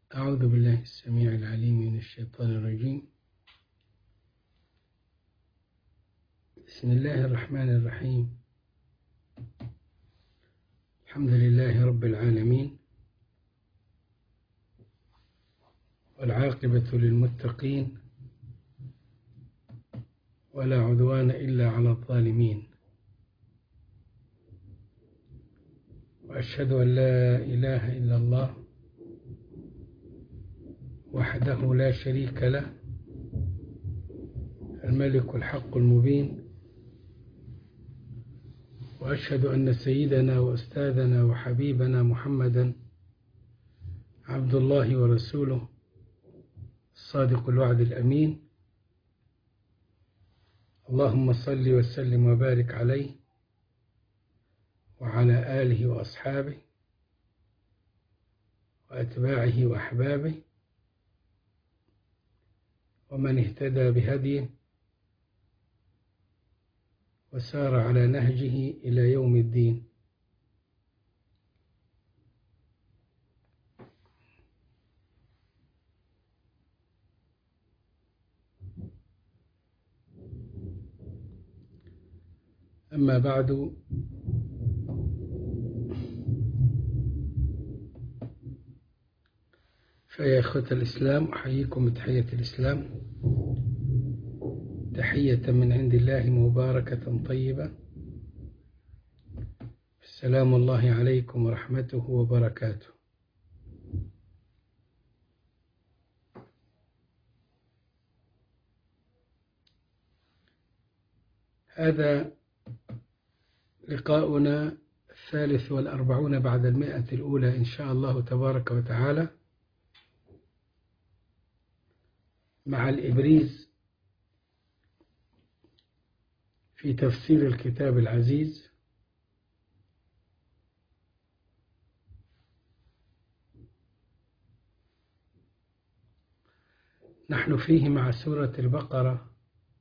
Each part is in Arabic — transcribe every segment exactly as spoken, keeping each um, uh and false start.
أعوذ بالله السميع العليم من الشيطان الرجيم. بسم الله الرحمن الرحيم. الحمد لله رب العالمين، والعاقبة للمتقين، ولا عدوان إلا على الظالمين، وأشهد أن لا إله إلا الله وحده لا شريك له، الملك الحق المبين، وأشهد أن سيدنا وأستاذنا وحبيبنا محمدا عبد الله ورسوله الصادق الوعد الأمين. اللهم صل وسلم وبارك عليه وعلى آله وأصحابه وأتباعه وأحبابه ومن اهتدى بهديه وسار على نهجه إلى يوم الدين. أما بعد، فيا إخوة الإسلام، أحييكم بتحية الإسلام، تحية من عند الله مباركة طيبة. السلام الله عليكم ورحمته وبركاته. هذا لقاؤنا الثالث والأربعون بعد المئة الأولى إن شاء الله تبارك وتعالى، مع الإبريز في تفسير الكتاب العزيز. نحن فيه مع سورة البقرة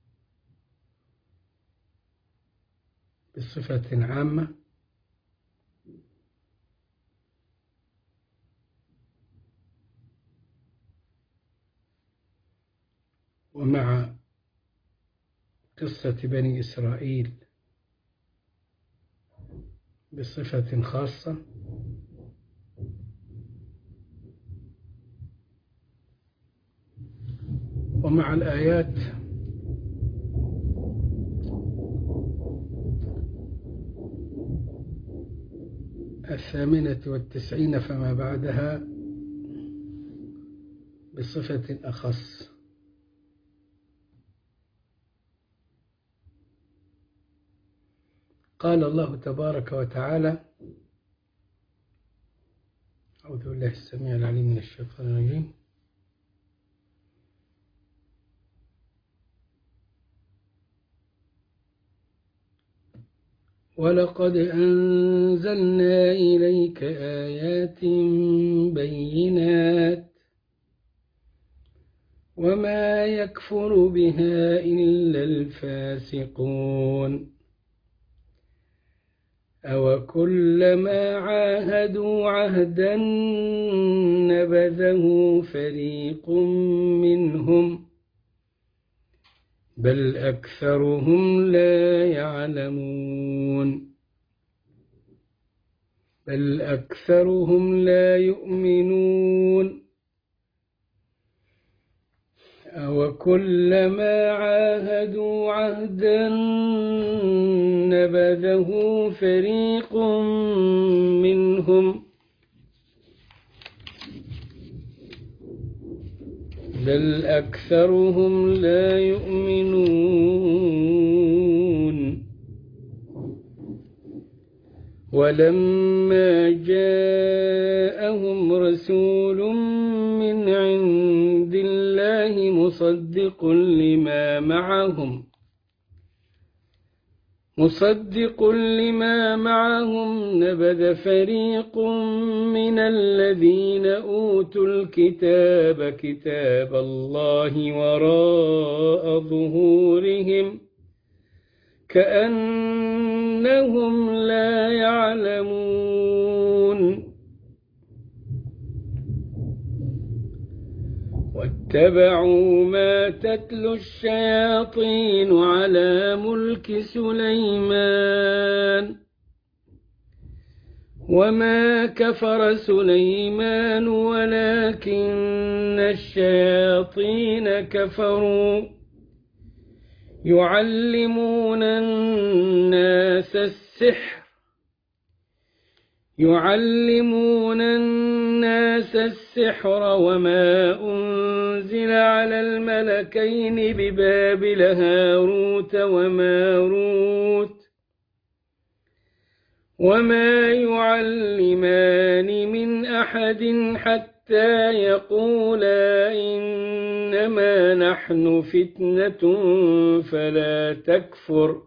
بصفة عامة، ومع قصة بني إسرائيل بصفة خاصة، ومع الآيات الثامنة والتسعين فما بعدها بصفة أخص. قال الله تبارك وتعالى: أعوذ بالله السميع العليم من الشيطان الرجيم. ولقد أنزلنا إليك آيات بينات وما يكفر بها إلا الفاسقون أوكلما عاهدوا عهدا نبذه فريق منهم بل أكثرهم لا يعلمون بل أكثرهم لا يؤمنون أوكلما عاهدوا عهدا نبذه فريق منهم بل أكثرهم لا يؤمنون ولما جاءهم رسول من عند الله مصدق لما معهم مصدق لما معهم نبذ فريق من الذين أوتوا الكتاب كتاب الله وراء ظهورهم كأنهم لا يعلمون واتبعوا ما تتلو الشياطين على ملك سليمان وما كفر سليمان ولكن الشياطين كفروا يعلمون الناس السحر يعلمون الناس السحر وما أنزل على الملكين ببابل هاروت وماروت وما يعلمان من أحد حتى يقولا إنما نحن فتنة فلا تكفر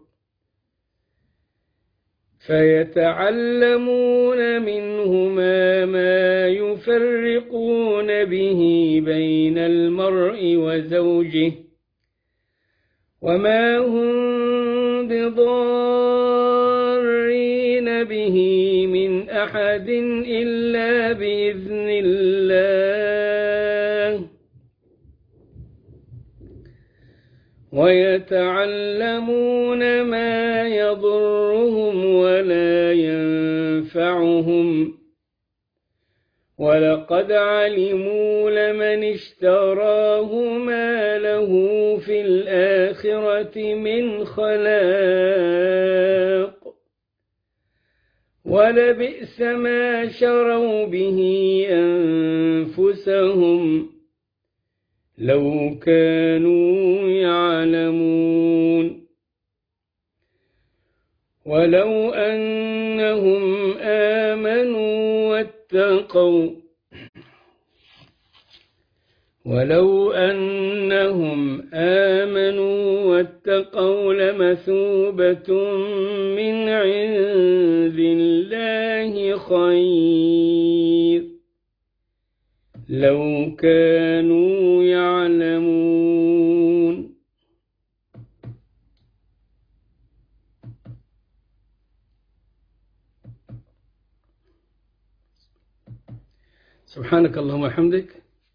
فيتعلمون منهما ما يفرقون به بين المرء وزوجه وما هم بضارين به من أحد إلا بإذن الله ويتعلمون ما يضرهم ولا ينفعهم ولقد علموا لمن اشتراه ما له في الآخرة من خلاق ولبئس ما شروا به أنفسهم لو كانوا يعلمون ولو أنهم آمنوا واتقوا ولو أنهم آمنوا واتقوا لمثوبة من عند الله خير لو كانوا يعلمون. سبحانك اللهم وبحمدك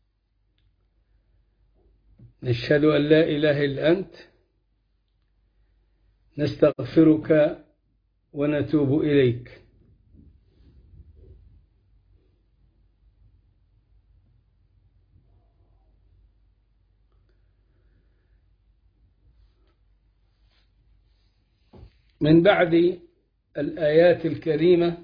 نشهد أن لا إله إلا أنت نستغفرك ونتوب إليك. من بعد الآيات الكريمة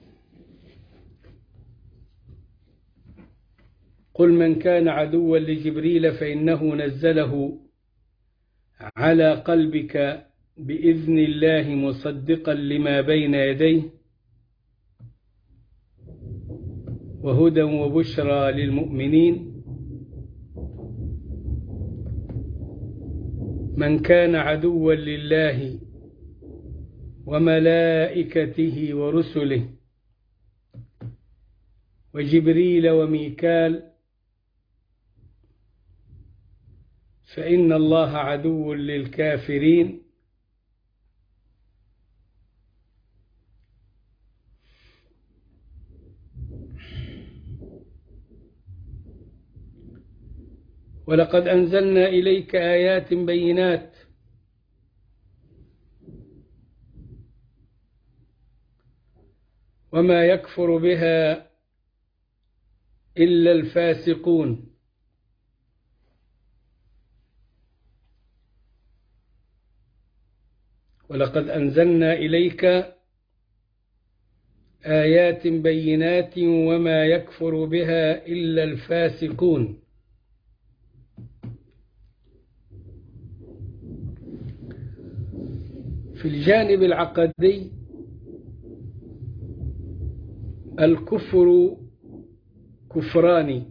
قل من كان عدوا لجبريل فإنه نزله على قلبك بإذن الله مصدقا لما بين يديه وهدى وبشرى للمؤمنين. من كان عدوا لله وملائكته ورسله وجبريل وميكال فإن الله عدو للكافرين. ولقد أنزلنا إليك آيات بينات وما يكفر بها إلا الفاسقون. ولقد أنزلنا إليك آيات بينات وما يكفر بها إلا الفاسقون. في الجانب العقدي الكفر كفران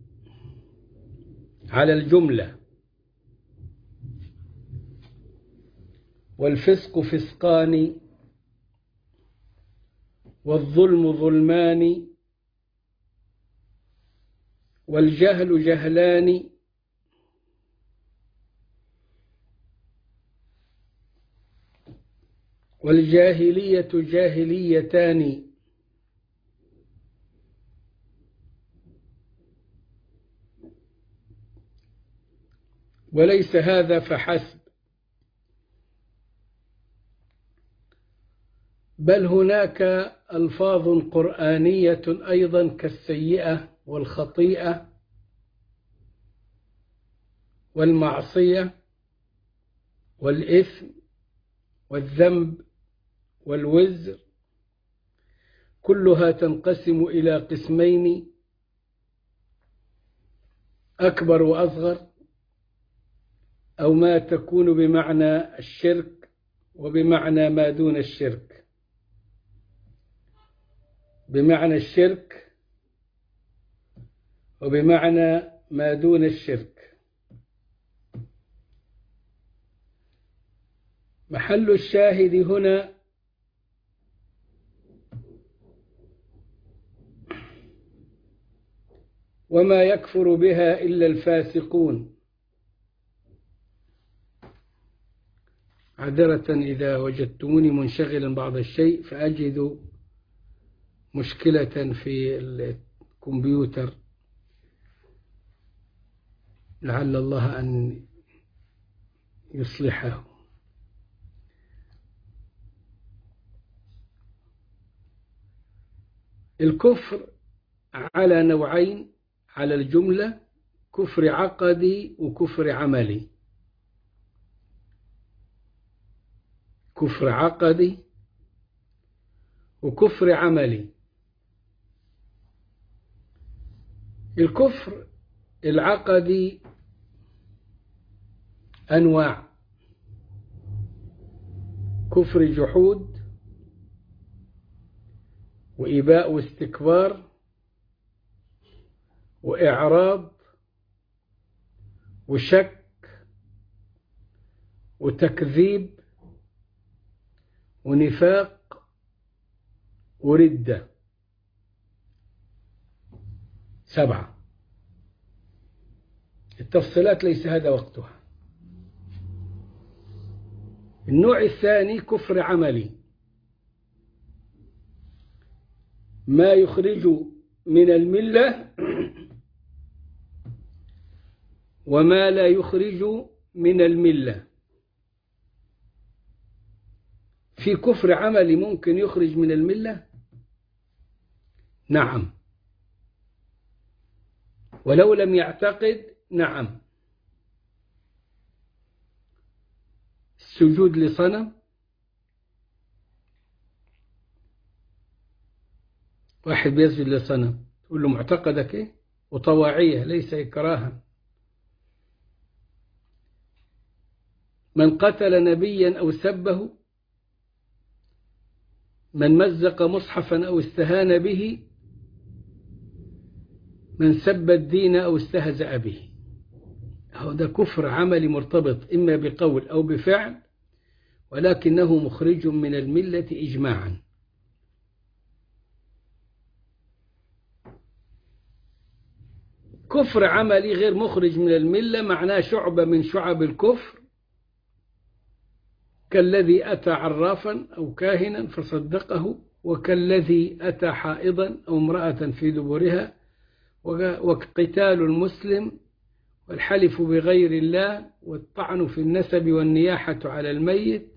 على الجملة، والفسق فسقان، والظلم ظلمان، والجهل جهلان، والجاهلية جاهليتان. وليس هذا فحسب، بل هناك ألفاظ قرآنية أيضا كالسيئة والخطيئة والمعصية والإثم والذنب والوزر، كلها تنقسم إلى قسمين: أكبر وأصغر، أو ما تكون بمعنى الشرك وبمعنى ما دون الشرك. بمعنى الشرك وبمعنى ما دون الشرك. محل الشاهد هنا وما يكفر بها إلا الفاسقون. عذرة إذا وجدتموني منشغلا بعض الشيء فأجد مشكلة في الكمبيوتر، لعل الله أن يصلحه. الكفر على نوعين على الجملة: كفر عقدي وكفر عملي. كفر عقدي وكفر عملي. الكفر العقدي أنواع: كفر جحود وإباء واستكبار وإعراض وشك وتكذيب ونفاق وردة. سبعة. التفصيلات ليس هذا وقتها. النوع الثاني كفر عملي، ما يخرج من الملة وما لا يخرج من الملة. في كفر عملي ممكن يخرج من الملة، نعم، ولو لم يعتقد، نعم. السجود لصنم، واحد بيسجد لصنم تقول له معتقدك ايه؟ وطواعية ليس إكراها. من قتل نبيا أو سبه، من مزق مصحفا أو استهان به، من سب الدين أو استهزأ به. هذا كفر عملي مرتبط إما بقول أو بفعل، ولكنه مخرج من الملة إجماعا. كفر عملي غير مخرج من الملة معناه شعبة من شعب الكفر، كالذي أتى عرافا أو كاهنا فصدقه، وكالذي أتى حائضا أو امرأة في دبرها، وقتال المسلم والحلف بغير الله والطعن في النسب والنياحة على الميت،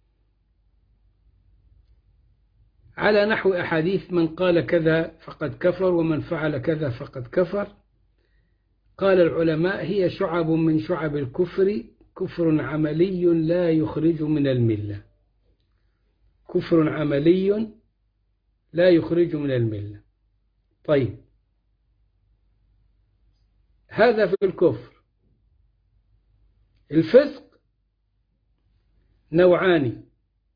على نحو أحاديث من قال كذا فقد كفر ومن فعل كذا فقد كفر. قال العلماء هي شعب من شعب الكفر، كفر عملي لا يخرج من الملة. كفر عملي لا يخرج من الملة. طيب، هذا في الكفر. الفسق نوعان: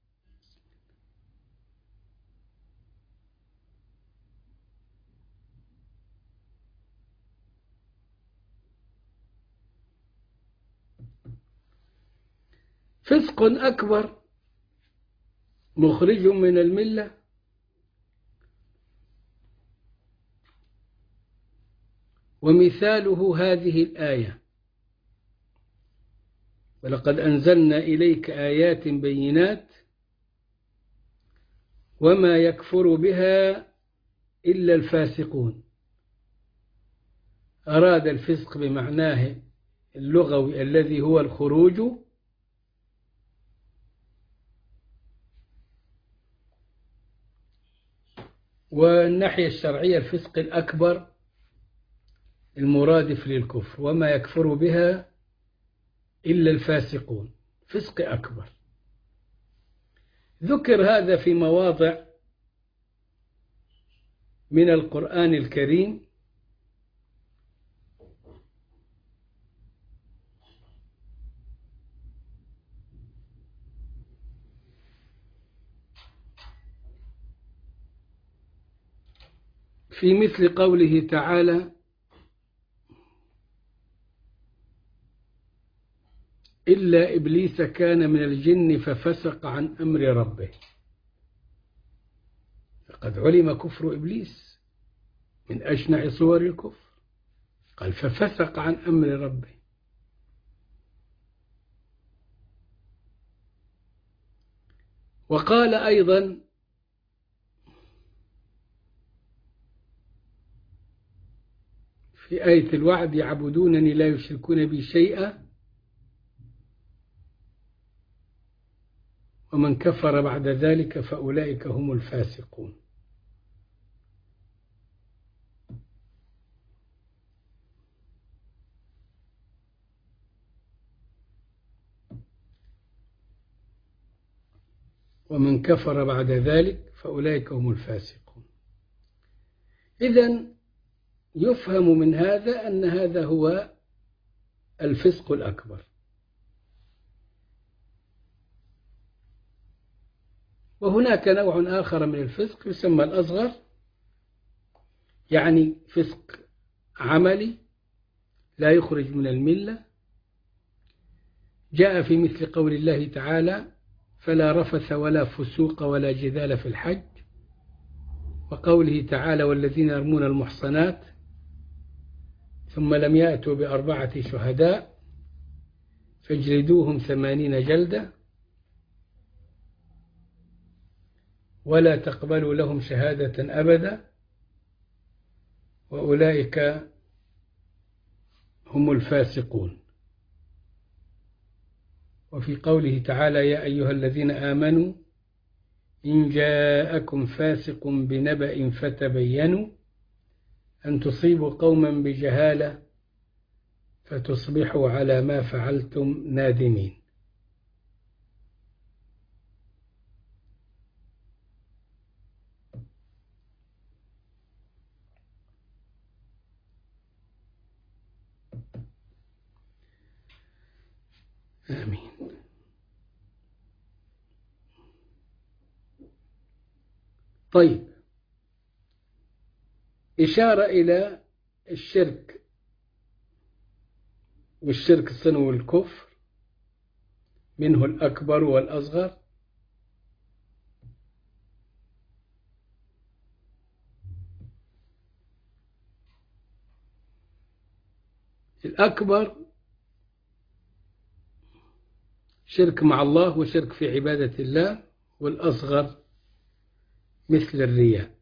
فسق أكبر مخرج من الملة، ومثاله هذه الآية: ولقد أنزلنا إليك آيات بينات وما يكفر بها إلا الفاسقون. أراد الفسق بمعناه اللغوي الذي هو الخروج، والناحية الشرعية الفسق الأكبر المرادف للكفر، وما يكفر بها إلا الفاسقون، فسق أكبر. ذكر هذا في مواضع من القرآن الكريم، في مثل قوله تعالى: إلا إبليس كان من الجن ففسق عن أمر ربه. فقد علم كفر إبليس من أشنع صور الكفر، قال ففسق عن أمر ربه. وقال أيضا: في آية الوعد: يعبدونني لا يشركون بي شيئا ومن كفر بعد ذلك فأولئك هم الفاسقون. ومن كفر بعد ذلك فأولئك هم الفاسقون. إذن يفهم من هذا أن هذا هو الفسق الأكبر. وهناك نوع آخر من الفسق يسمى الأصغر، يعني فسق عملي لا يخرج من الملة. جاء في مثل قول الله تعالى: فلا رفث ولا فسوق ولا جدال في الحج، وقوله تعالى: والذين يرمون المحصنات ثم لم يأتوا بأربعة شهداء فاجلدوهم ثمانين جلدة ولا تقبلوا لهم شهادة أبدا وأولئك هم الفاسقون. وفي قوله تعالى: يا أيها الذين آمنوا إن جاءكم فاسق بنبأ فتبينوا أن تصيبوا قوما بجهالة فتصبحوا على ما فعلتم نادمين. آمين. طيب، إشارة إلى الشرك، والشرك صنو الكفر، منه الأكبر والأصغر. الأكبر شرك مع الله وشرك في عبادة الله، والأصغر مثل الرياء.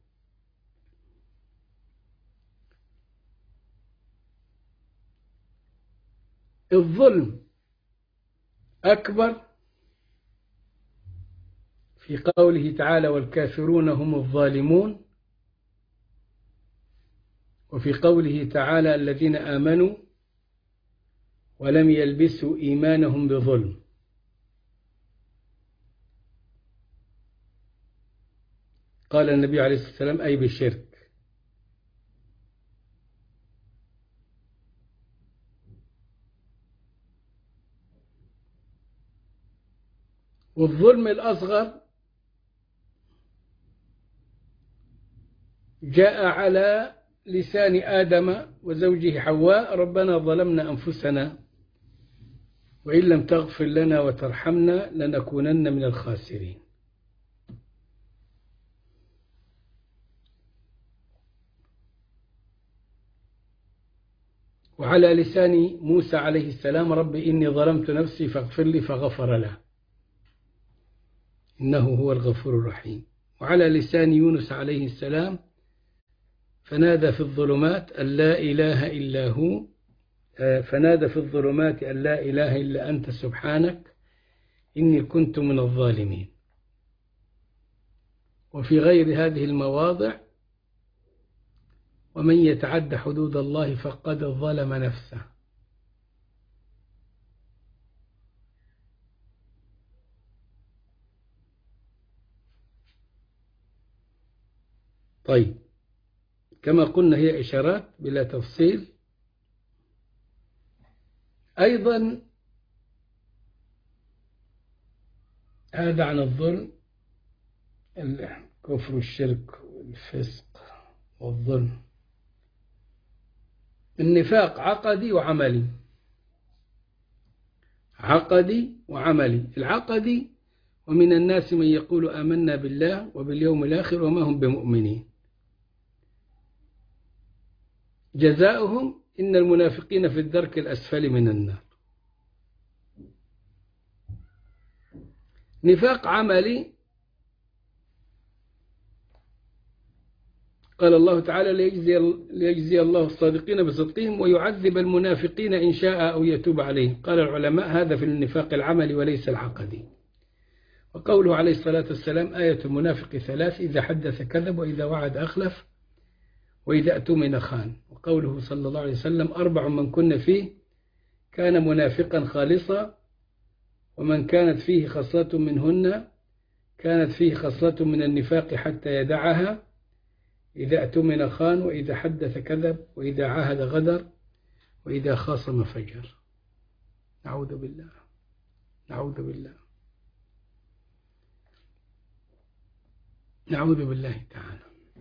الظلم أكبر في قوله تعالى: والكافرون هم الظالمون، وفي قوله تعالى: الذين آمنوا ولم يلبسوا إيمانهم بظلم. قال النبي عليه الصلاة والسلام: أي بالشرك. والظلم الأصغر جاء على لسان آدم وزوجه حواء: ربنا ظلمنا أنفسنا وإن لم تغفر لنا وترحمنا لنكونن من الخاسرين. وعلى لسان موسى عليه السلام: رب إني ظلمت نفسي فاغفر لي فغفر له إنه هو الغفور الرحيم. وعلى لسان يونس عليه السلام: فنادى في الظلمات أن لا إله إلا هو فنادى في الظلمات أن لا إله إلا أنت سبحانك إني كنت من الظالمين. وفي غير هذه المواضع ومن يتعد حدود الله فقد ظلم نفسه. طيب، كما قلنا هي إشارات بلا تفصيل. أيضا هذا عن الظلم، الكفر والشرك والفسق والظلم. النفاق عقدي وعملي، عقدي وعملي. العقدي: ومن الناس من يقول آمنا بالله وباليوم الآخر وما هم بمؤمنين جزاؤهم إن المنافقين في الدرك الأسفل من النار. نفاق عملي: قال الله تعالى ليجزي, ليجزي الله الصادقين بصدقهم ويعذب المنافقين إن شاء أو يتوب عليهم. قال العلماء هذا في النفاق العملي وليس العقدي. وقوله عليه الصلاة والسلام: آية المنافق ثلاث: إذا حدث كذب وإذا وعد أخلف وإذا اؤتمن خان. وقوله صلى الله عليه وسلم: أربع من كن فيه كان منافقا خالصا ومن كانت فيه خصلة منهن كانت فيه خصلة من النفاق حتى يدعها: إذا اؤتمن خان وإذا حدث كذب وإذا عاهد غدر وإذا خاصم فجر. نعوذ بالله، نعوذ بالله، نعوذ بالله تعالى.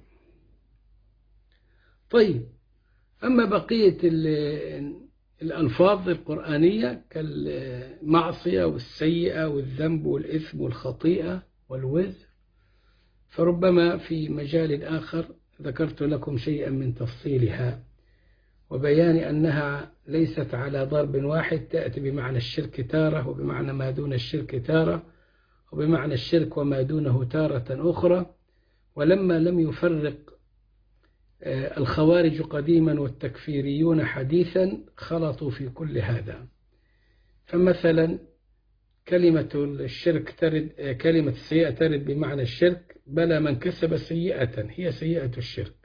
طيب، أما بقية الألفاظ القرآنية كالمعصية والسيئة والذنب والإثم والخطيئة والوزر فربما في مجال آخر ذكرت لكم شيئا من تفصيلها وبيان أنها ليست على ضرب واحد، تأتي بمعنى الشرك تارة وبمعنى ما دون الشرك تارة وبمعنى الشرك وما دونه تارة أخرى. ولما لم يفرق الخوارج قديما والتكفيريون حديثا خلطوا في كل هذا. فمثلا كلمة الشرك ترد، كلمة السيئة ترد بمعنى الشرك: بلى من كسب سيئة هي سيئة الشرك.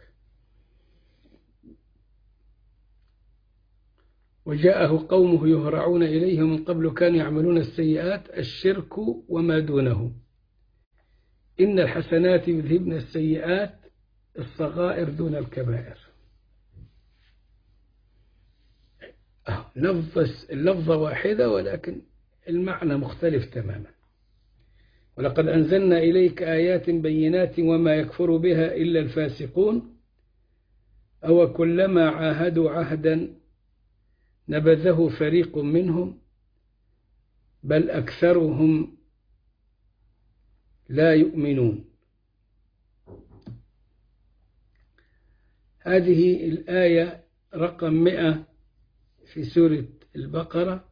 وجاءه قومه يهرعون إليه من قبل كانوا يعملون السيئات الشرك وما دونه إن الحسنات يذهبن السيئات الصغائر دون الكبائر. اللفظة واحدة ولكن المعنى مختلف تماما. ولقد أنزلنا إليك آيات بينات وما يكفر بها إلا الفاسقون أو كلما عاهدوا عهدا نبذه فريق منهم بل أكثرهم لا يؤمنون. هذه الآية رقم مئة في سورة البقرة.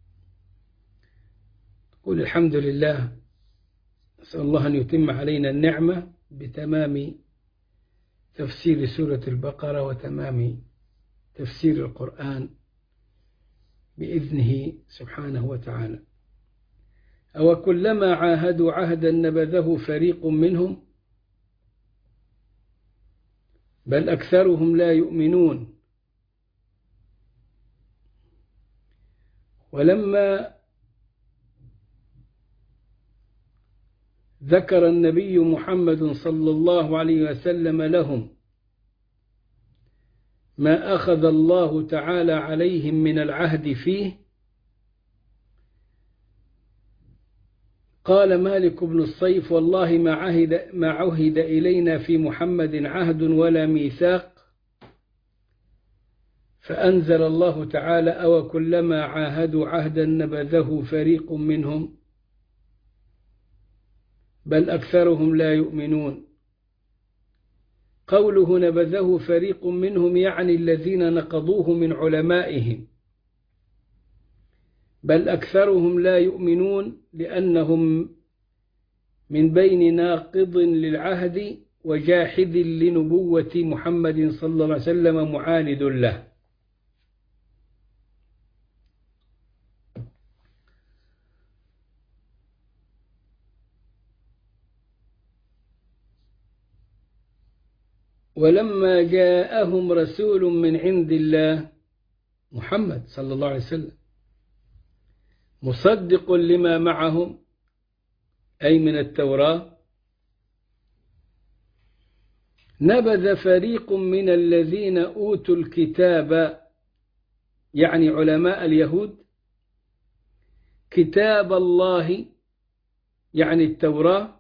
قل الحمد لله، نسأل الله أن يتم علينا النعمة بتمام تفسير سورة البقرة وتمام تفسير القرآن بإذنه سبحانه وتعالى. أو كلما عاهدوا عهدا نبذه فريق منهم بل أكثرهم لا يؤمنون. ولما ذكر النبي محمد صلى الله عليه وسلم لهم ما أخذ الله تعالى عليهم من العهد فيه قال مالك بن الصيف: والله ما عهد, ما عهد إلينا في محمد عهد ولا ميثاق. فأنزل الله تعالى: أو كلما عاهدوا عهدا نبذه فريق منهم بل أكثرهم لا يؤمنون. قوله نبذه فريق منهم يعني الذين نقضوه من علمائهم، بل أكثرهم لا يؤمنون لأنهم من بين ناقض للعهد وجاحد لنبوة محمد صلى الله عليه وسلم معاند له. ولما جاءهم رسول من عند الله محمد صلى الله عليه وسلم مصدق لما معهم أي من التوراة نبذ فريق من الذين أوتوا الكتاب يعني علماء اليهود كتاب الله يعني التوراة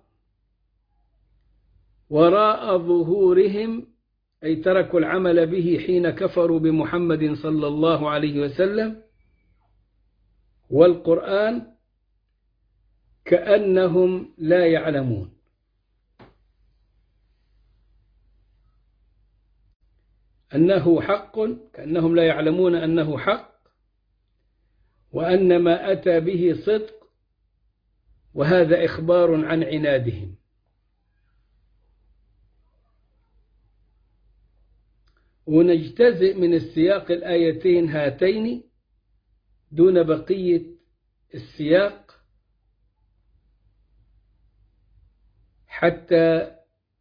وراء ظهورهم أي تركوا العمل به حين كفروا بمحمد صلى الله عليه وسلم والقرآن كأنهم لا يعلمون. أنه حق كأنهم لا يعلمون أنه حق وأن ما أتى به صدق وهذا إخبار عن عنادهم. ونجتزئ من السياق الآيتين هاتين دون بقية السياق حتى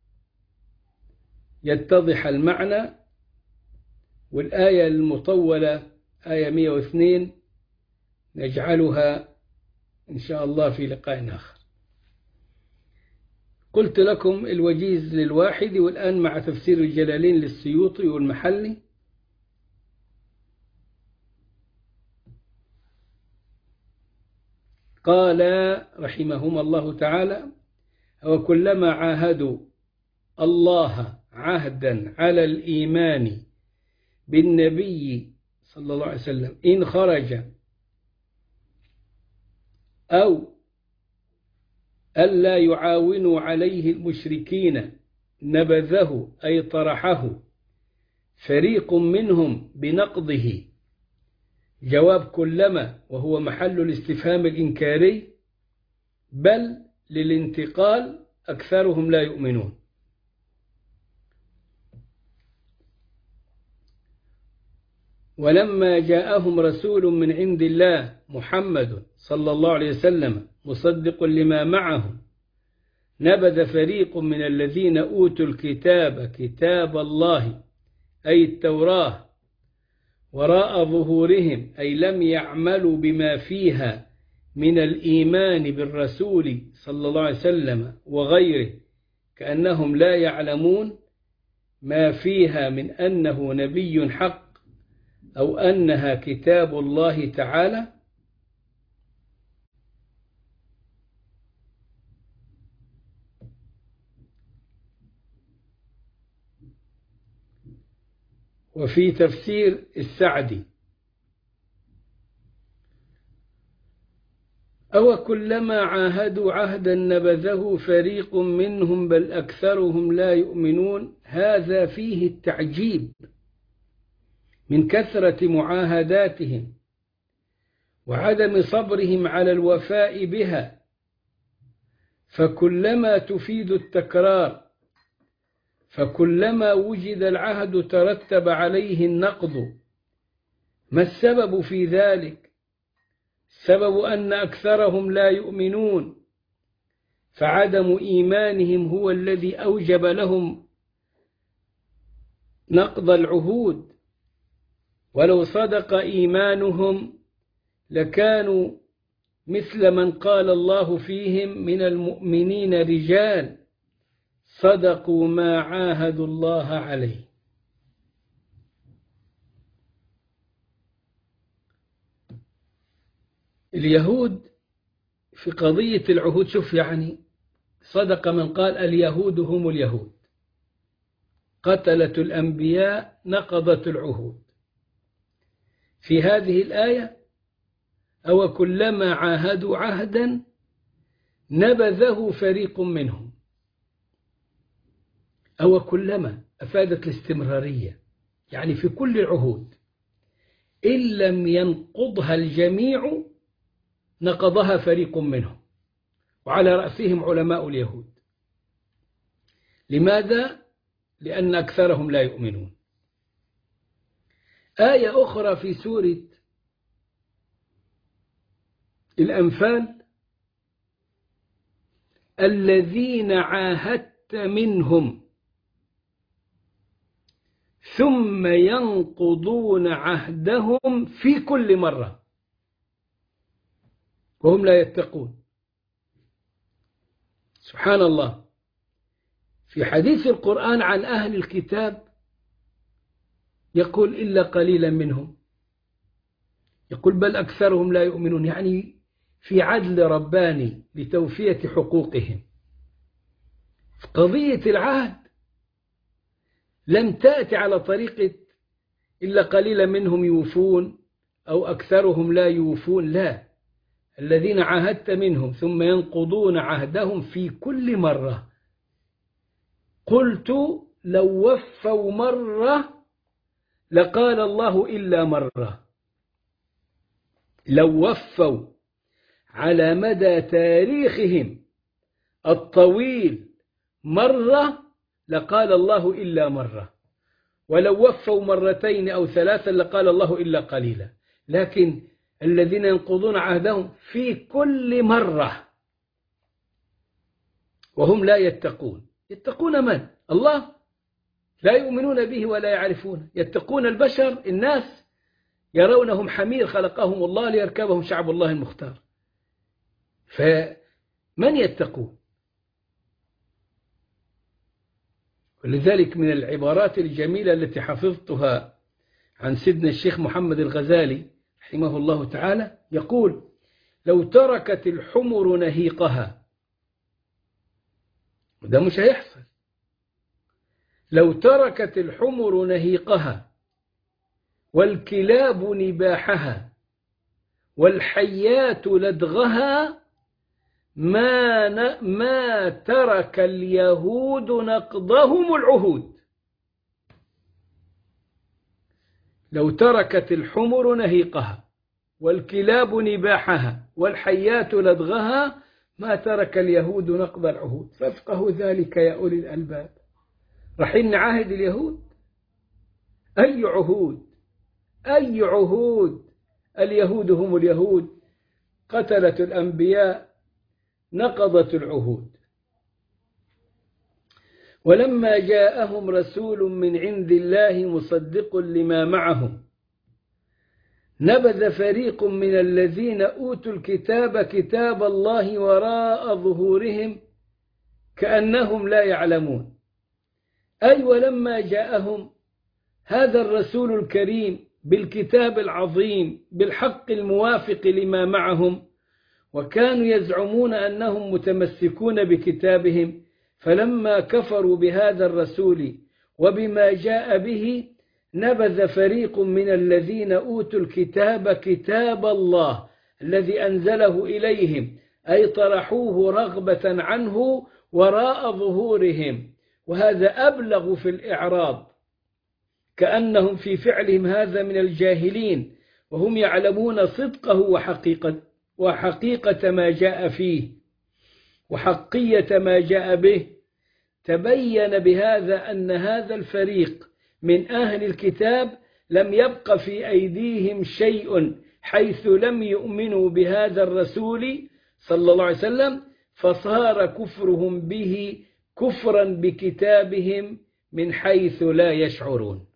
يتضح المعنى. والآية المطولة آية مئة واثنين نجعلها إن شاء الله في لقاء آخر. قلت لكم الوجيز للواحد والآن مع تفسير الجلالين للسيوطي والمحلي. قال رحمهما الله تعالى وكلما عاهدوا الله عهدا على الإيمان بالنبي صلى الله عليه وسلم إن خرج أو ألا يعاونوا عليه المشركين نبذه أي طرحه فريق منهم بنقضه. جواب كلما وهو محل الاستفهام الإنكاري بل للانتقال أكثرهم لا يؤمنون. ولما جاءهم رسول من عند الله محمد صلى الله عليه وسلم مصدق لما معهم نبذ فريق من الذين أوتوا الكتاب كتاب الله أي التوراة وراء ظهورهم أي لم يعملوا بما فيها من الإيمان بالرسول صلى الله عليه وسلم وغيره كأنهم لا يعلمون ما فيها من أنه نبي حق أو أنها كتاب الله تعالى. وفي تفسير السعدي أو كلما عاهدوا عهدا نبذه فريق منهم بل أكثرهم لا يؤمنون. هذا فيه التعجيب من كثرة معاهداتهم وعدم صبرهم على الوفاء بها فكلما تفيد التكرار فكلما وجد العهد ترتب عليه النقض. ما السبب في ذلك؟ السبب أن أكثرهم لا يؤمنون فعدم إيمانهم هو الذي أوجب لهم نقض العهود. ولو صدق إيمانهم لكانوا مثل من قال الله فيهم من المؤمنين رجال صدقوا ما عاهدوا الله عليه. اليهود في قضية العهود شوف يعني صدق من قال اليهود هم اليهود قتلت الأنبياء نقضت العهود. في هذه الآية أو كلما عاهدوا عهدا نبذه فريق منهم. أو كلما أفادت الاستمرارية يعني في كل العهود إن لم ينقضها الجميع نقضها فريق منهم وعلى رأسهم علماء اليهود. لماذا؟ لأن أكثرهم لا يؤمنون. آية أخرى في سورة الأنفال الذين عاهدت منهم ثم ينقضون عهدهم في كل مرة وهم لا يتقون. سبحان الله. في حديث القرآن عن أهل الكتاب يقول إلا قليلا منهم، يقول بل أكثرهم لا يؤمنون، يعني في عدل رباني لتوفية حقوقهم. قضية العهد لم تأتي على طريقة إلا قليلا منهم يوفون أو أكثرهم لا يوفون، لا، الذين عاهدت منهم ثم ينقضون عهدهم في كل مرة. قلت لو وفوا مرة لقال الله إلا مرة، لو وفوا على مدى تاريخهم الطويل مرة لقال الله إلا مرة، ولو وفوا مرتين أو ثلاثا لقال الله إلا قليلا. لكن الذين ينقضون عهدهم في كل مرة وهم لا يتقون. يتقون من؟ الله، لا يؤمنون به ولا يعرفون. يتقون البشر، الناس يرونهم حمير خلقهم الله ليركبهم شعب الله المختار. فمن يتقون؟ ولذلك من العبارات الجميلة التي حفظتها عن سيدنا الشيخ محمد الغزالي رحمه الله تعالى، يقول لو تركت الحمر نهيقها، وده مش هيحصل، لو تركت الحمر نهيقها والكلاب نباحها والحيات لدغها ما ن... ما ترك اليهود نقضهم العهود. لو تركت الحمر نهيقها والكلاب نباحها والحيات لدغها ما ترك اليهود نقض العهود. فافقهوا ذلك يا أولي الألباب. رحين نعاهد اليهود؟ أي عهود؟ أي عهود؟ اليهود هم اليهود، قتلة الأنبياء، نقضت العهود. ولما جاءهم رسول من عند الله مصدق لما معهم نبذ فريق من الذين أوتوا الكتاب كتاب الله وراء ظهورهم كأنهم لا يعلمون. أي ولما جاءهم هذا الرسول الكريم بالكتاب العظيم بالحق الموافق لما معهم، وكانوا يزعمون أنهم متمسكون بكتابهم، فلما كفروا بهذا الرسول وبما جاء به نبذ فريق من الذين أوتوا الكتاب كتاب الله الذي أنزله إليهم، أي طرحوه رغبة عنه وراء ظهورهم. وهذا أبلغ في الإعراض، كأنهم في فعلهم هذا من الجاهلين وهم يعلمون صدقه وحقيقة وحقيقة ما جاء فيه وحقية ما جاء به. تبين بهذا أن هذا الفريق من أهل الكتاب لم يبق في أيديهم شيء حيث لم يؤمنوا بهذا الرسول صلى الله عليه وسلم، فصار كفرهم به كفرا بكتابهم من حيث لا يشعرون.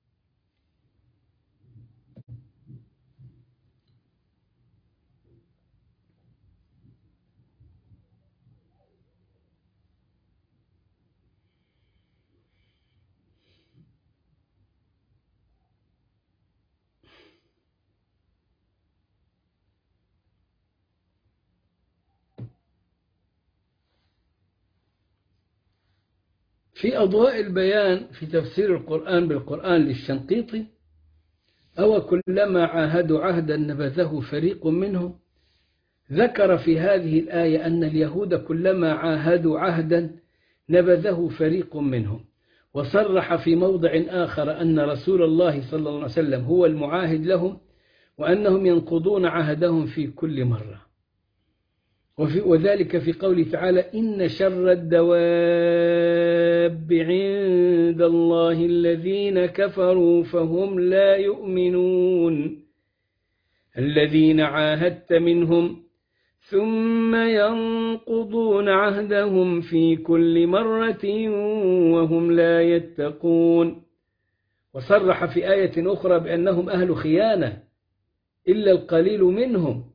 في أضواء البيان في تفسير القرآن بالقرآن للشنقيطي: أو كلما عاهدوا عهدا نبذه فريق منهم، ذكر في هذه الآية أن اليهود كلما عاهدوا عهدا نبذه فريق منهم، وصرح في موضع آخر أن رسول الله صلى الله عليه وسلم هو المعاهد لهم وأنهم ينقضون عهدهم في كل مرة. وفي وذلك في قوله تعالى: إن شر الدواب عند الله الذين كفروا فهم لا يؤمنون، الذين عاهدت منهم ثم ينقضون عهدهم في كل مرة وهم لا يتقون. وصرح في آية أخرى بأنهم أهل خيانة إلا القليل منهم،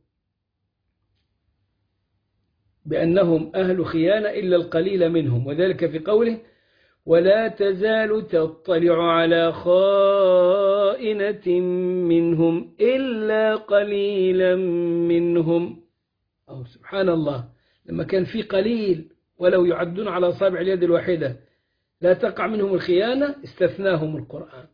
بأنهم أهل خيانة إلا القليل منهم، وذلك في قوله ولا تزال تطلع على خائنة منهم إلا قليلا منهم. أو سبحان الله، لما كان في قليل ولو يعدون على أصابع اليد الواحدة لا تقع منهم الخيانة استثناهم القرآن.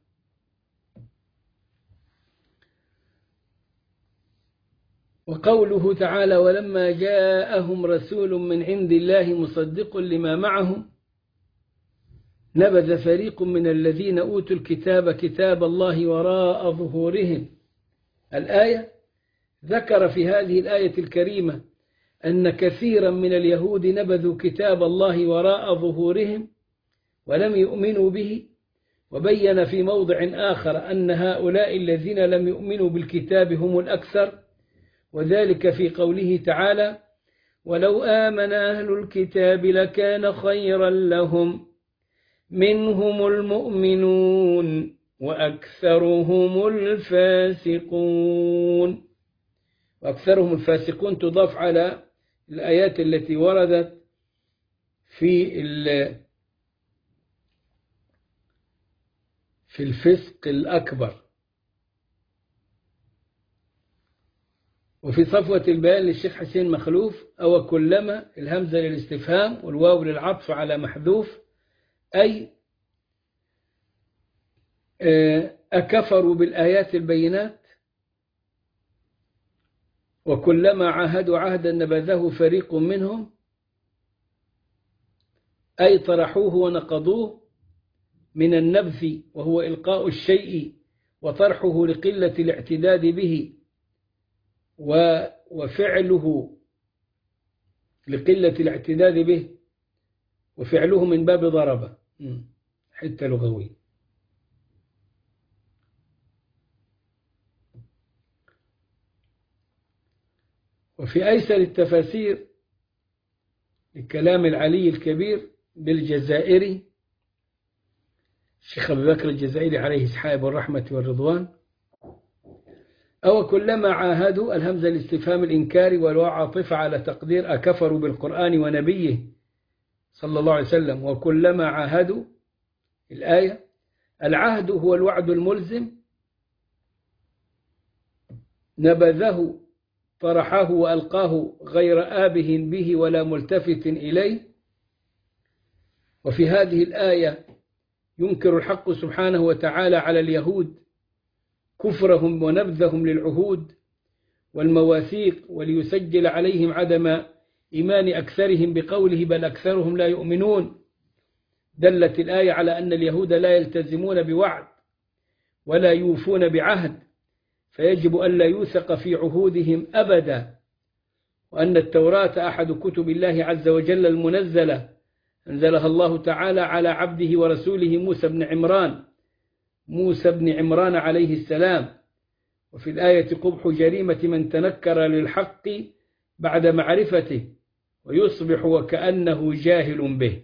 وقوله تعالى ولما جاءهم رسول من عند الله مصدق لما معهم نبذ فريق من الذين أوتوا الكتاب كتاب الله وراء ظهورهم. الآية ذكر في هذه الآية الكريمة أن كثيرا من اليهود نبذوا كتاب الله وراء ظهورهم ولم يؤمنوا به، وبين في موضع آخر أن هؤلاء الذين لم يؤمنوا بالكتاب هم الأكثر، وذلك في قوله تعالى ولو آمن أهل الكتاب لكان خيرا لهم منهم المؤمنون وأكثرهم الفاسقون. وأكثرهم الفاسقون تضاف على الآيات التي وردت في في الفسق الأكبر. وفي صفوة البيان للشيخ حسين مخلوف أو كلما الهمزة للاستفهام والواو للعطف على محذوف، أي أكفروا بالآيات البينات وكلما عاهدوا عهدا نبذه فريق منهم، أي طرحوه ونقضوه من النبذ وهو إلقاء الشيء وطرحه لقلة الاعتداد به وفعله لقلة الاعتداد به وفعله من باب ضربة حتى لغوي. وفي أيسر التفاسير لكلام العلي الكبير بالجزائري الشيخ أبي بكر الجزائري عليه سحائب الرحمة والرضوان أو كلما عاهدوا الهمزة الاستفهام الإنكاري والواو عاطفة على تقدير أكفروا بالقرآن ونبيه صلى الله عليه وسلم. وكلما عاهدوا الآية العهد هو الوعد الملزم نبذه طرحه وألقاه غير آبه به ولا ملتفت إليه. وفي هذه الآية ينكر الحق سبحانه وتعالى على اليهود كفرهم ونبذهم للعهود والمواثيق وليسجل عليهم عدم إيمان أكثرهم بقوله بل أكثرهم لا يؤمنون. دلت الآية على أن اليهود لا يلتزمون بوعد ولا يوفون بعهد، فيجب أن لا يوثق في عهودهم أبدا، وأن التوراة أحد كتب الله عز وجل المنزلة أنزلها الله تعالى على عبده ورسوله موسى بن عمران موسى بن عمران عليه السلام. وفي الآية قبح جريمة من تنكر للحق بعد معرفته ويصبح وكأنه جاهل به.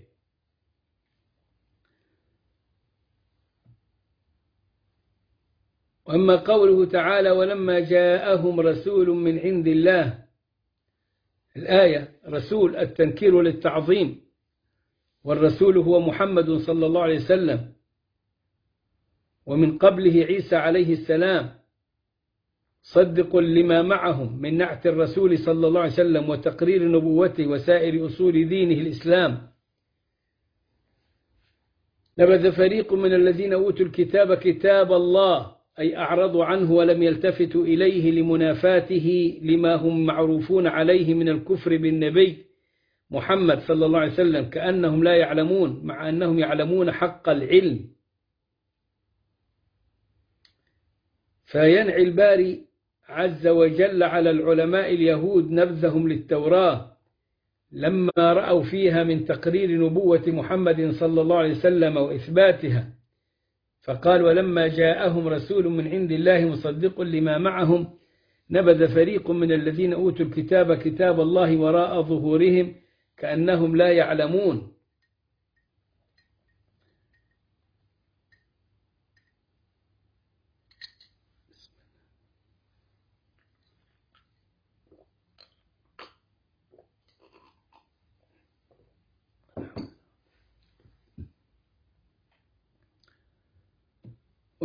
وأما قوله تعالى ولما جاءهم رسول من عند الله، الآية رسول التنكير للتعظيم، والرسول هو محمد صلى الله عليه وسلم، ومن قبله عيسى عليه السلام، صدق لما معهم من نعت الرسول صلى الله عليه وسلم وتقرير نبوته وسائر أصول دينه الإسلام. نبذ فريق من الذين أوتوا الكتاب كتاب الله، أي أعرضوا عنه ولم يلتفتوا إليه لمنافاته لما هم معروفون عليه من الكفر بالنبي محمد صلى الله عليه وسلم، كأنهم لا يعلمون مع أنهم يعلمون حق العلم. فينعي الباري عز وجل على العلماء اليهود نبذهم للتوراة لما رأوا فيها من تقرير نبوة محمد صلى الله عليه وسلم وإثباتها، فقال ولما جاءهم رسول من عند الله مصدق لما معهم نبذ فريق من الذين أوتوا الكتاب كتاب الله وراء ظهورهم كأنهم لا يعلمون.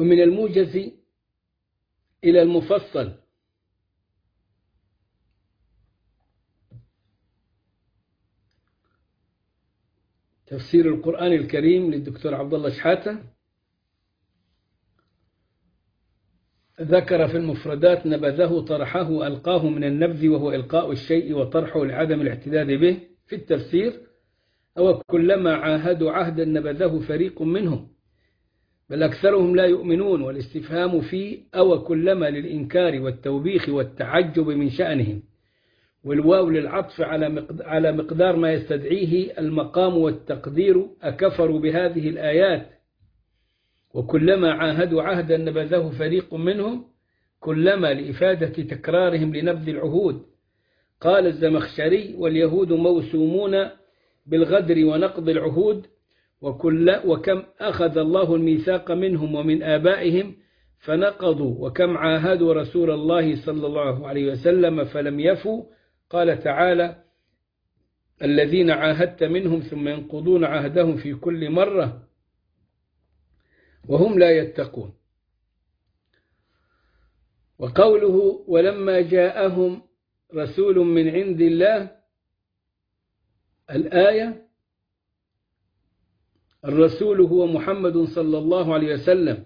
ومن الموجز إلى المفصل. تفسير القرآن الكريم للدكتور عبد الله شحاتة ذكر في المفردات: نبذه طرحه ألقاه من النبذ، وهو إلقاء الشيء وطرحه لعدم الاعتداد به. في التفسير: أو كلما عاهدوا عهدا نبذه فريق منهم بل أكثرهم لا يؤمنون. والاستفهام فيه أو كلما للإنكار والتوبيخ والتعجب من شأنهم، والواو للعطف على مقدار ما يستدعيه المقام والتقدير: أكفروا بهذه الآيات. وكلما عاهدوا عهدا نبذه فريق منهم، كلما لإفادة تكرارهم لنبذ العهود. قال الزمخشري: واليهود موسومون بالغدر ونقض العهود، وكل وكم أخذ الله الميثاق منهم ومن آبائهم فنقضوا، وكم عاهدوا رسول الله صلى الله عليه وسلم فلم يفوا. قال تعالى: الذين عاهدت منهم ثم ينقضون عهدهم في كل مرة وهم لا يتقون. وقوله: ولما جاءهم رسول من عند الله، الآية: الرسول هو محمد صلى الله عليه وسلم،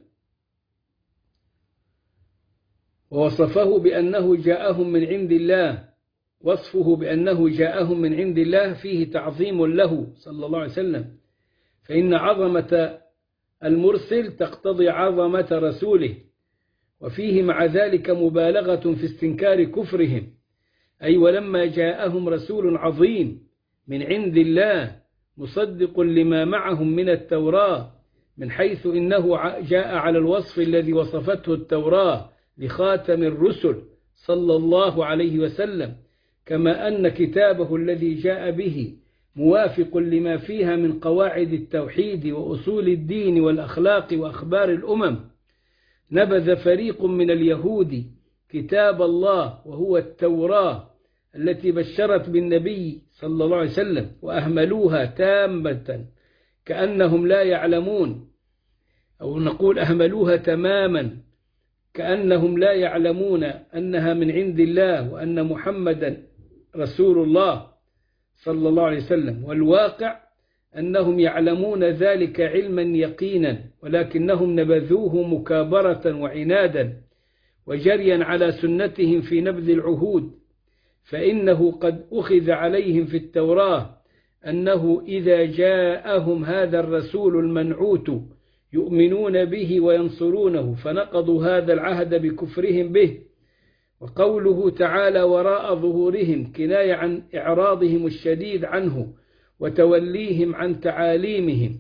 ووصفه بأنه جاءهم من عند الله. وصفه بأنه جاءهم من عند الله فيه تعظيم له صلى الله عليه وسلم، فإن عظمة المرسل تقتضي عظمة رسوله، وفيه مع ذلك مبالغة في استنكار كفرهم. أي ولما جاءهم رسول عظيم من عند الله مصدق لما معهم من التوراة، من حيث إنه جاء على الوصف الذي وصفته التوراة لخاتم الرسل صلى الله عليه وسلم، كما أن كتابه الذي جاء به موافق لما فيها من قواعد التوحيد وأصول الدين والأخلاق وأخبار الأمم. نبذ فريق من اليهود كتاب الله وهو التوراة التي بشرت بالنبي صلى الله عليه وسلم، وأهملوها تامة كأنهم لا يعلمون، أو نقول أهملوها تماما كأنهم لا يعلمون أنها من عند الله وأن محمدا رسول الله صلى الله عليه وسلم. والواقع أنهم يعلمون ذلك علما يقينا، ولكنهم نبذوه مكابرة وعنادا وجريا على سنتهم في نبذ العهود. فإنه قد أخذ عليهم في التوراة أنه إذا جاءهم هذا الرسول المنعوت يؤمنون به وينصرونه، فنقضوا هذا العهد بكفرهم به. وقوله تعالى: وراء ظهورهم، كناية عن إعراضهم الشديد عنه وتوليهم عن تعاليمهم.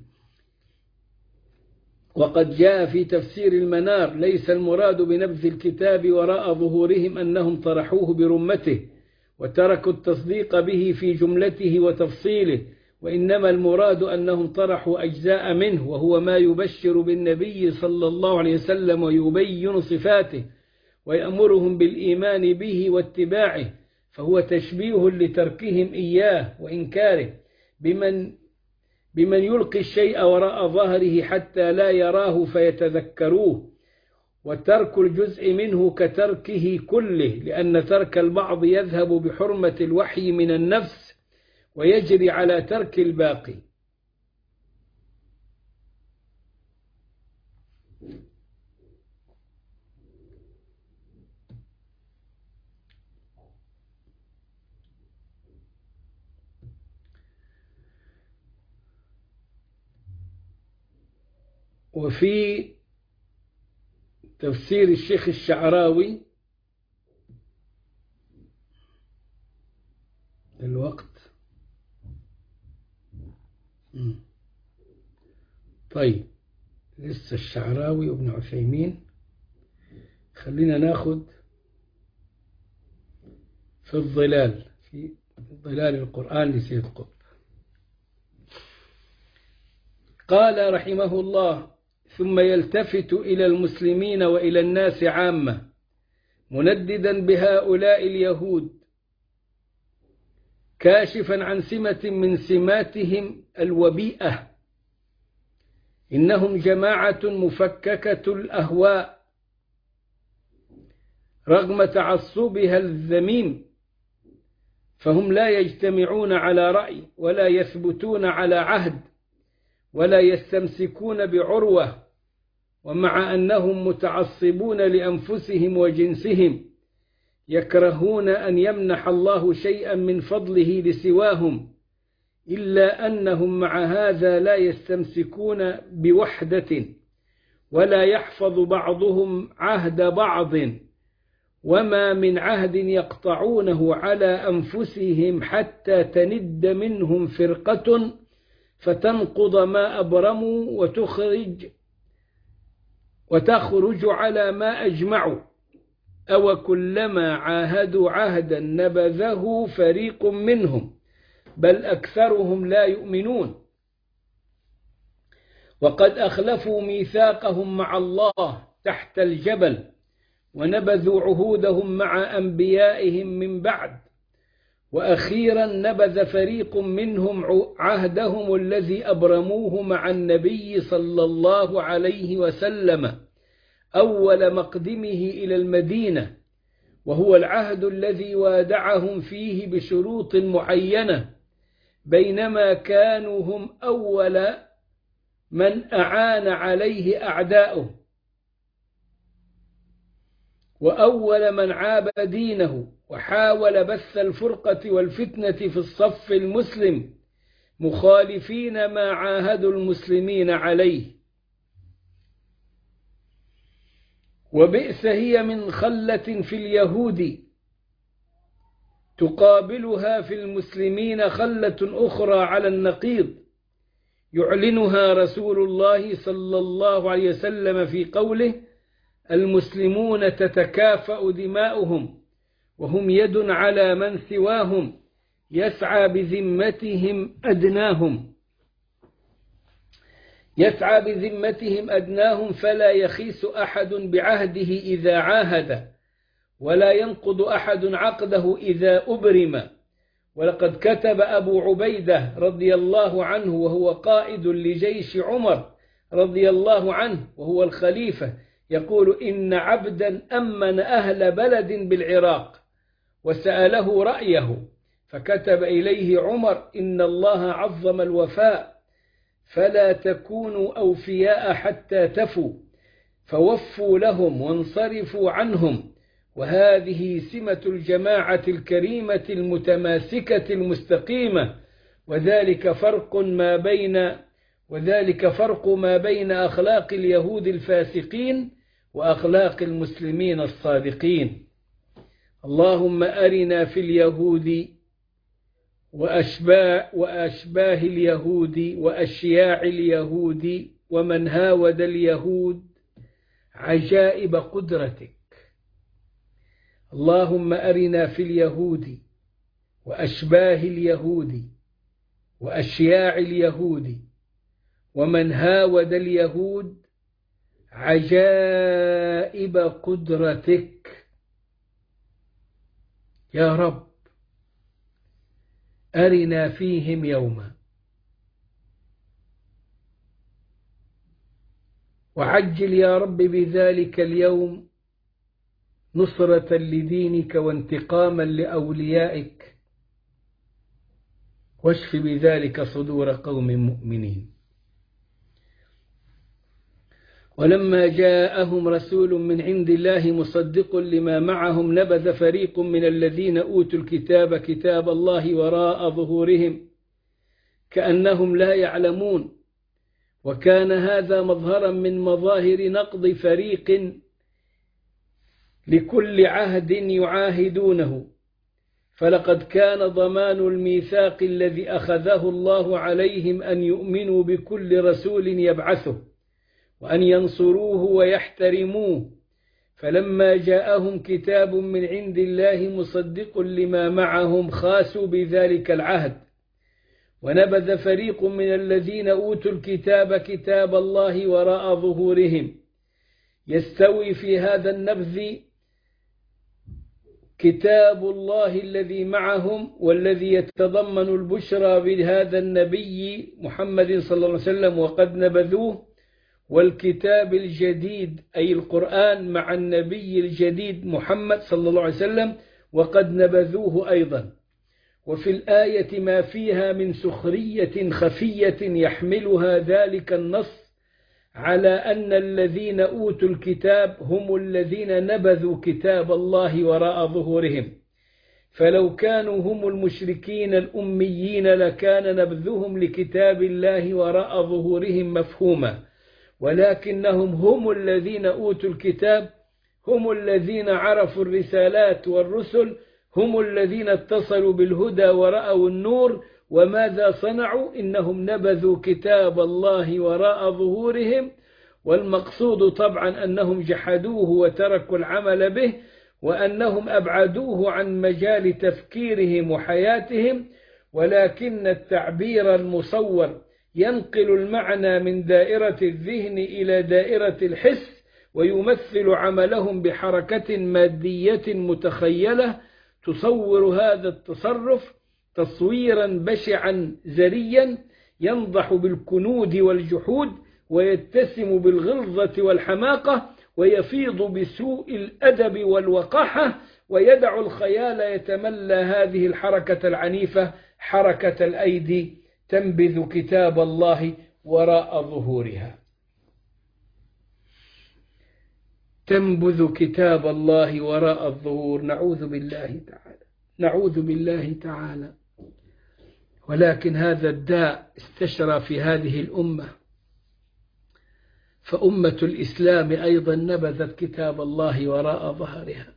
وقد جاء في تفسير المنار: ليس المراد بنبذ الكتاب وراء ظهورهم أنهم طرحوه برمته وتركوا التصديق به في جملته وتفصيله، وإنما المراد أنهم طرحوا أجزاء منه، وهو ما يبشر بالنبي صلى الله عليه وسلم ويبين صفاته ويأمرهم بالإيمان به واتباعه، فهو تشبيه لتركهم إياه وإنكاره بمن بمن يلقي الشيء وراء ظهره حتى لا يراه فيتذكروه. وترك الجزء منه كتركه كله، لأن ترك البعض يذهب بحرمة الوحي من النفس ويجري على ترك الباقي. وفي تفسير الشيخ الشعراوي الوقت طيب لسه الشعراوي وابن عثيمين، خلينا ناخد في الظلال، في ظلال القرآن لسيد قطب. قال رحمه الله: ثم يلتفت إلى المسلمين وإلى الناس عامة منددا بهؤلاء اليهود، كاشفا عن سمة من سماتهم الوبيئة إنهم جماعة مفككة الأهواء رغم تعصبها الذميم، فهم لا يجتمعون على رأي ولا يثبتون على عهد ولا يستمسكون بعروة، ومع أنهم متعصبون لأنفسهم وجنسهم يكرهون أن يمنح الله شيئا من فضله لسواهم، إلا أنهم مع هذا لا يستمسكون بوحدة ولا يحفظ بعضهم عهد بعض، وما من عهد يقطعونه على أنفسهم حتى تند منهم فرقة فتنقض ما أبرموا وتخرج وتخرج على ما أجمعوا، أو كلما عاهدوا عهدا نبذه فريق منهم، بل أكثرهم لا يؤمنون، وقد أخلفوا ميثاقهم مع الله تحت الجبل، ونبذوا عهودهم مع أنبيائهم من بعد، وأخيرا نبذ فريق منهم عهدهم الذي أبرموه مع النبي صلى الله عليه وسلم أول مقدمه إلى المدينة، وهو العهد الذي وادعهم فيه بشروط معينة، بينما كانوا هم أول من أعان عليه أعداؤه وأول من عاب دينه وحاول بث الفرقة والفتنة في الصف المسلم، مخالفين ما عاهدوا المسلمين عليه. وبئس هي من خلة في اليهود تقابلها في المسلمين خلة أخرى على النقيض يعلنها رسول الله صلى الله عليه وسلم في قوله: المسلمون تتكافأ دماؤهم وهم يد على من سواهم يسعى بذمتهم أدناهم يسعى بذمتهم أدناهم فلا يخيس أحد بعهده إذا عاهد، ولا ينقض أحد عقده إذا أبرم. ولقد كتب أبو عبيدة رضي الله عنه وهو قائد لجيش عمر رضي الله عنه وهو الخليفة، يقول: إن عبدا أمن أهل بلد بالعراق وسأله رأيه، فكتب إليه عمر: إن الله عظم الوفاء، فلا تكونوا أوفياء حتى تفوا، فوفوا لهم وانصرفوا عنهم، وهذه سمة الجماعة الكريمة المتماسكة المستقيمة، وذلك فرق ما بين وذلك فرق ما بين أخلاق اليهود الفاسقين وأخلاق المسلمين الصادقين. اللهم أرنا في اليهود وأشباه, وأشباه اليهود وأشياع اليهود ومن هاود اليهود عجائب قدرتك. اللهم أرنا في اليهود وأشباه اليهود وأشياع اليهود ومن هاود اليهود عجائب قدرتك يا رب. أرنا فيهم يوما، وعجل يا رب بذلك اليوم نصرة لدينك وانتقاما لأوليائك، واشف بذلك صدور قوم مؤمنين. ولما جاءهم رسول من عند الله مصدق لما معهم نبذ فريق من الذين أوتوا الكتاب كتاب الله وراء ظهورهم كأنهم لا يعلمون، وكان هذا مظهرا من مظاهر نقض فريق لكل عهد يعاهدونه، فلقد كان ضمان الميثاق الذي أخذه الله عليهم أن يؤمنوا بكل رسول يبعثه وأن ينصروه ويحترموه، فلما جاءهم كتاب من عند الله مصدق لما معهم خاسوا بذلك العهد، ونبذ فريق من الذين أوتوا الكتاب كتاب الله وراء ظهورهم. يستوي في هذا النبذ كتاب الله الذي معهم والذي يتضمن البشرى بهذا النبي محمد صلى الله عليه وسلم وقد نبذوه، والكتاب الجديد أي القرآن مع النبي الجديد محمد صلى الله عليه وسلم، وقد نبذوه أيضا. وفي الآية ما فيها من سخرية خفية يحملها ذلك النص على أن الذين أوتوا الكتاب هم الذين نبذوا كتاب الله وراء ظهورهم، فلو كانوا هم المشركين الأميين لكان نبذهم لكتاب الله وراء ظهورهم مفهوما، ولكنهم هم الذين أوتوا الكتاب، هم الذين عرفوا الرسالات والرسل، هم الذين اتصلوا بالهدى ورأوا النور. وماذا صنعوا؟ إنهم نبذوا كتاب الله وراء ظهورهم، والمقصود طبعا أنهم جحدوه وتركوا العمل به، وأنهم أبعدوه عن مجال تفكيرهم وحياتهم. ولكن التعبير المصور ينقل المعنى من دائرة الذهن إلى دائرة الحس، ويمثل عملهم بحركة مادية متخيلة تصور هذا التصرف تصويرا بشعا زريا ينضح بالكنود والجحود، ويتسم بالغلظة والحماقة، ويفيض بسوء الأدب والوقاحة، ويدع الخيال يتملى هذه الحركة العنيفة حركة الأيدي تنبذ كتاب الله وراء ظهورها. تنبذ كتاب الله وراء الظهور، نعوذ بالله تعالى، نعوذ بالله تعالى. ولكن هذا الداء استشرى في هذه الأمة، فأمة الإسلام أيضا نبذت كتاب الله وراء ظهرها،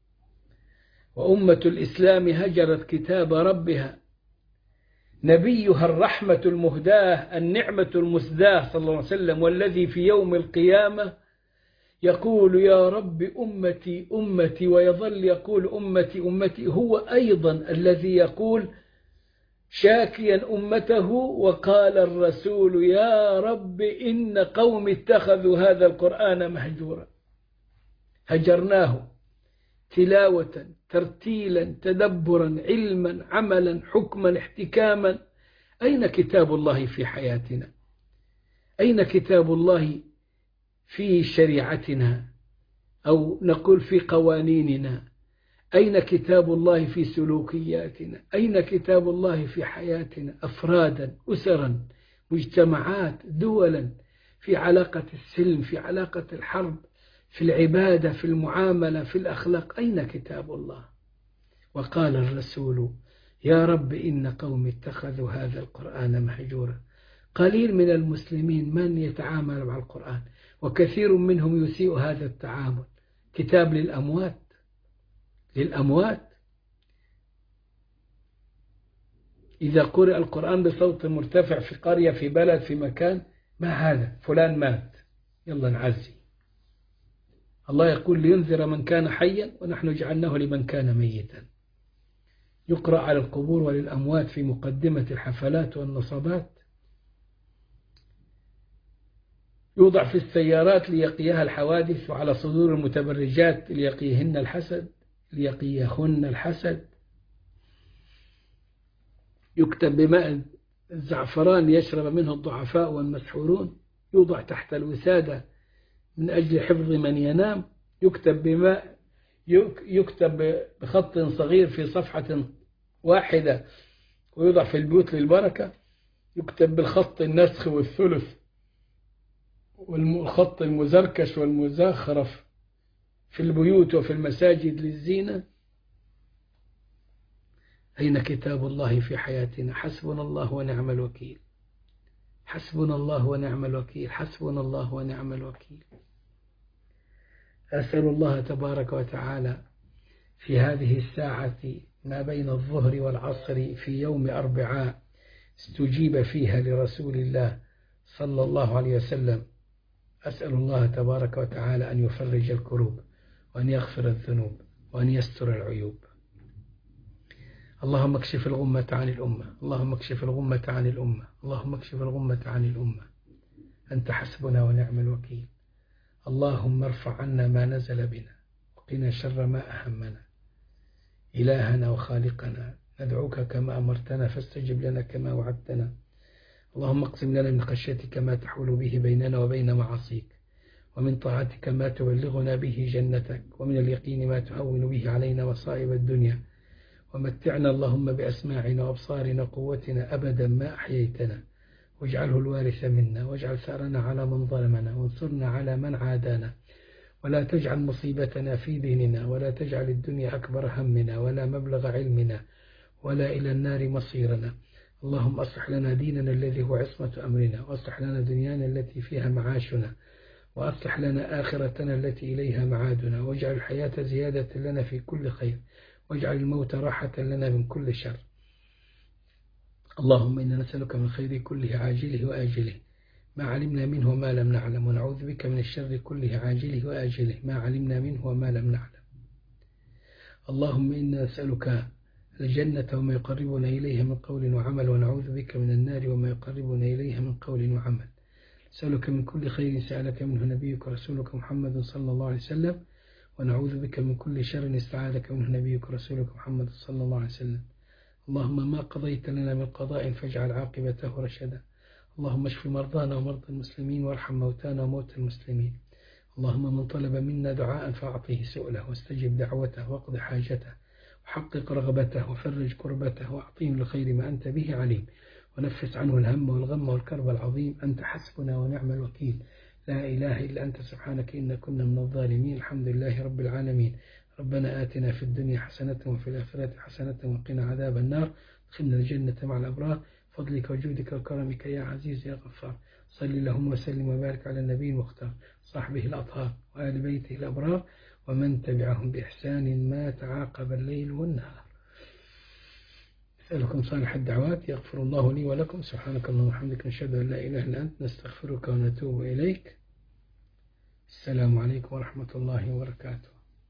وأمة الإسلام هجرت كتاب ربها. نبيها الرحمة المهداة النعمة المسداة صلى الله عليه وسلم، والذي في يوم القيامة يقول يا رب أمتي أمتي، ويظل يقول أمتي أمتي، هو أيضا الذي يقول شاكيا أمته وقال الرسول يا رب إن قوم اتخذوا هذا القرآن مهجورا. هجرناه تلاوة ترتيلا تدبرا علما عملا حكما احتكاما. أين كتاب الله في حياتنا؟ أين كتاب الله في شريعتنا، أو نقول في قوانيننا؟ أين كتاب الله في سلوكياتنا؟ أين كتاب الله في حياتنا أفرادا أسرا مجتمعات دولا، في علاقة السلم، في علاقة الحرب، في العبادة، في المعاملة، في الأخلاق؟ أين كتاب الله؟ وقال الرسول يا رب إن قوم اتخذوا هذا القرآن مهجورا. قليل من المسلمين من يتعامل مع القرآن، وكثير منهم يسيء هذا التعامل. كتاب للأموات، للأموات. إذا قرأ القرآن بصوت مرتفع في قرية في بلد في مكان، ما هذا؟ فلان مات، يلا نعزي. الله يقول لينذر من كان حيا ونحن جعلناه لمن كان ميتا. يقرأ على القبور وللأموات في مقدمة الحفلات والنصبات، يوضع في السيارات ليقيها الحوادث، وعلى صدور المتبرجات ليقيهن الحسد ليقيهن الحسد. يكتب بماء الزعفران يشرب منه الضعفاء والمسحورون، يوضع تحت الوسادة من أجل حفظ من ينام. يكتب بماء يكتب بخط صغير في صفحة واحدة ويوضع في البيوت للبركة. يكتب بالخط النسخ والثلث والخط المزركش والمزخرف في البيوت وفي المساجد للزينة. أين كتاب الله في حياتنا؟ حسبنا الله ونعم الوكيل، حسبنا الله ونعم الوكيل، حسبنا الله ونعم الوكيل. أسأل الله تبارك وتعالى في هذه الساعة ما بين الظهر والعصر في يوم أربعاء استجيب فيها لرسول الله صلى الله عليه وسلم، أسأل الله تبارك وتعالى أن يفرج الكروب وأن يغفر الذنوب وأن يستر العيوب. اللهم اكشف الغمة عن الأمة، اللهم اكشف الغمة عن الأمة، اللهم اكشف الغمة عن الأمة. أنت حسبنا ونعم الوكيل. اللهم ارفع عنا ما نزل بنا وقنا شر ما أهمنا. إلهنا وخالقنا ندعوك كما أمرتنا فاستجب لنا كما وعدتنا. اللهم اقسم لنا من خشيتك ما تحول به بيننا وبين معاصيك، ومن طاعتك ما تبلغنا به جنتك، ومن اليقين ما تهون به علينا مصائب الدنيا، ومتعنا اللهم بأسماعنا وأبصارنا وقوتنا أبدا ما أحييتنا، واجعله الوارث منا، واجعل ثأرنا على من ظلمنا، وانصرنا على من عادانا، ولا تجعل مصيبتنا في ديننا، ولا تجعل الدنيا أكبر همنا ولا مبلغ علمنا ولا إلى النار مصيرنا. اللهم أصلح لنا ديننا الذي هو عصمة أمرنا، وأصلح لنا دنيانا التي فيها معاشنا، وأصلح لنا آخرتنا التي إليها معادنا، واجعل الحياة زيادة لنا في كل خير، واجعل الموت راحة لنا من كل شر. اللهم إنا نسألك من خير كله عاجله وآجله ما علمنا منه وما لم نعلم، ونعوذ بك من الشر كله عاجله وآجله ما علمنا منه وما لم نعلم. اللهم إنا نسألك الجنة وما يقربنا إليها من قول وعمل، ونعوذ بك من النار وما يقربنا إليها من قول وعمل. نسألك من كل خير سألك منه نبيك ورسولك محمد صلى الله عليه وسلم، ونعوذ بك من كل شر استعاذك منه نبيك ورسولك محمد صلى الله عليه وسلم. اللهم ما قضيت لنا من قضاء فاجعل عاقبته رشدا. اللهم اشف مرضانا ومرضى المسلمين، وارحم موتانا وموتى المسلمين. اللهم من طلب منا دعاء فأعطه سؤله، واستجب دعوته، واقض حاجته، وحقق رغبته، وفرج كربته، وأعطيه الخير ما أنت به عليم، ونفس عنه الهم والغم والكرب العظيم. أنت حسبنا ونعم الوكيل، لا إله إلا أنت سبحانك إنا كنا من الظالمين. الحمد لله رب العالمين. ربنا آتنا في الدنيا حسنة وفي الآخرة حسنة وقنا عذاب النار، ادخلنا الجنة مع الأبرار، فضلك وجودك وكرمك يا عزيز يا غفار. صل اللهم وسلم وبارك على النبي المختار، صحبه الأطهار، وآل بيته الأبرار، ومن تبعهم بإحسان ما تعاقب الليل والنهار. أسألكم صالح الدعوات، يغفر الله لي ولكم. سبحانك اللهم وبحمدك، نشهد أن لا إله إلا أنت، نستغفرك ونتوب إليك. السلام عليكم ورحمة الله وبركاته.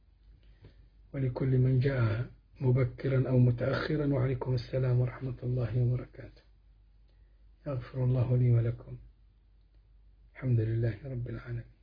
ولكل من جاء مبكرا أو متأخرا، وعليكم السلام ورحمة الله وبركاته. يغفر الله لي ولكم. الحمد لله رب العالمين.